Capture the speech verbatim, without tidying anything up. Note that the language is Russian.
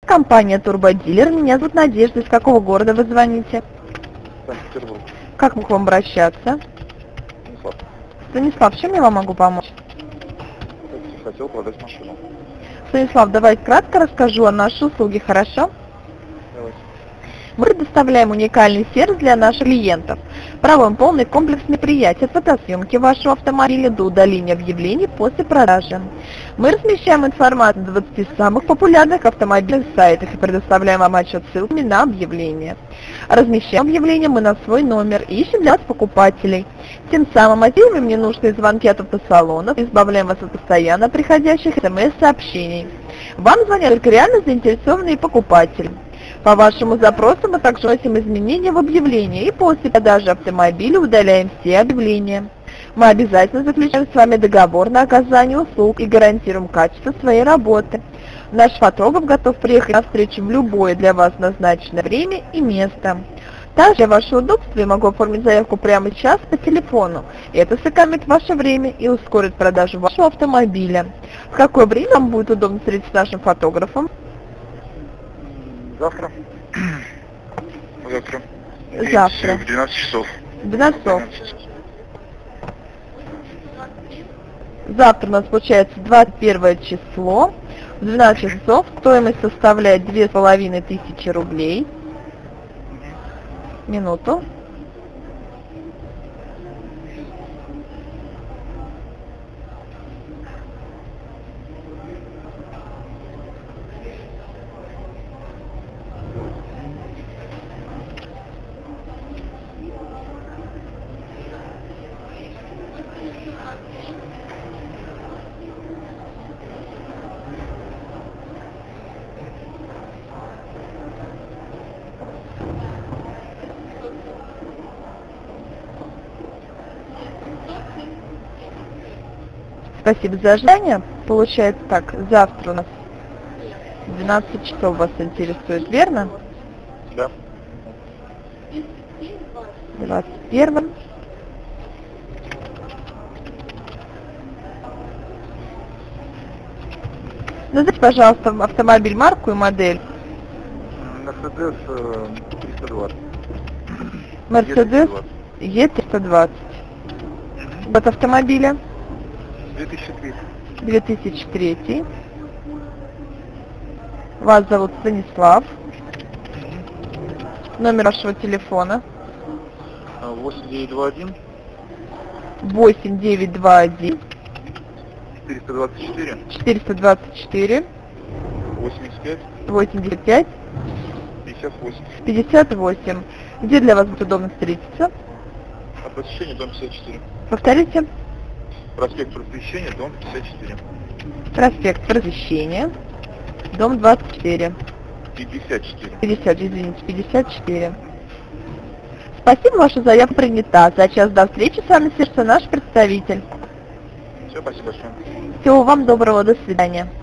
компания Турбодилер. Меня зовут Надежда. Из какого города вы звоните? Санкт-Петербург. Как мы к вам обращаться? Станислав. Станислав, чем я вам могу помочь? Хотел продать машину. Станислав, давайте кратко расскажу о нашей услуге, хорошо? Давайте. Мы предоставляем уникальный сервис для наших клиентов. Проводим полный комплекс мероприятий от фотосъемки вашего автомобиля до удаления объявлений после продажи. Мы размещаем информацию на двадцати самых популярных автомобильных сайтах и предоставляем вам отчет ссылками на объявления. Размещаем объявления мы на свой номер и ищем для вас покупателей. Тем самым отделываем ненужные звонки от автосалонов и избавляем вас от постоянно приходящих смс-сообщений. Вам звонят только реально заинтересованные покупатели. По вашему запросу мы также вносим изменения в объявление и после продажи автомобиля удаляем все объявления. Мы обязательно заключаем с вами договор на оказание услуг и гарантируем качество своей работы. Наш фотограф готов приехать на встречу в любое для вас назначенное время и место. Также для вашего удобства я могу оформить заявку прямо сейчас по телефону. Это сэкономит ваше время и ускорит продажу вашего автомобиля. В какое время вам будет удобно встретиться с нашим фотографом? Завтра. Завтра. Завтра. В двенадцать часов. двенадцать часов. Завтра у нас получается двадцать первое число. В двенадцать часов стоимость составляет две с половиной тысячи рублей. Минуту. Спасибо за ожидание. Получается так, завтра у нас двенадцать часов вас интересует, верно? Да. двадцать первое. Назовите, пожалуйста, автомобиль, марку и модель. Мерседес триста двадцать. Мерседес Е триста двадцать. Год автомобиля? две тысячи третий. две тысячи третий. Вас зовут Станислав. Номер вашего телефона? восемь девять два один. восемь девять два один. четыреста двадцать четыре. четыреста двадцать четыре. восемьдесят пять. восемьдесят пять. пятьдесят восемь. пятьдесят восемь. Где для вас будет удобно встретиться? А посещение дом пятьдесят четыре. Повторите. Проспект Просвещения, дом пятьдесят четыре. Проспект Просвещения, дом двадцать четыре. пятьдесят четыре. пятьдесят, извините, пятьдесят четыре. Спасибо, ваша заявка принята. За час до встречи с вами свяжется наш представитель. Все, спасибо большое. Всего вам доброго, до свидания.